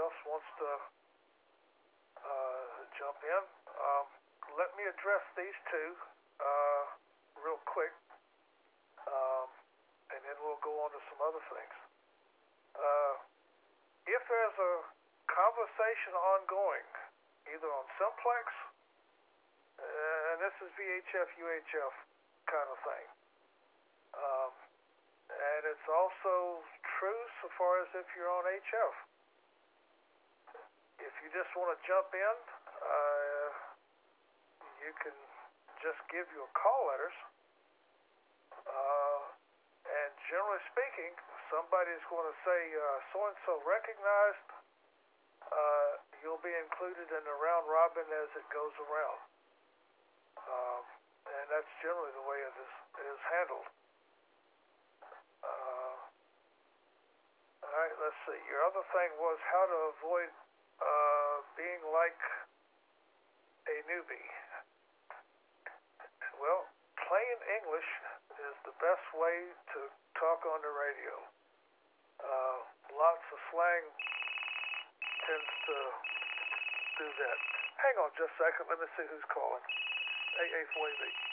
else wants to jump in. Let me address these two real quick, and then we'll go on to some other things. If there's a conversation ongoing, either on Simplex, and this is VHF, UHF kind of thing, and it's also true so far as if you're on HF. If you just want to jump in, you can just give your call letters, and generally speaking, somebody's going to say, so-and-so recognized, you'll be included in the round robin as it goes around. And that's generally the way it is handled. All right, let's see. Your other thing was how to avoid being like a newbie. Well, plain English is the best way to talk on the radio. Lots of slang tends to do that. Hang on just a second. Let me see who's calling. AA4AV.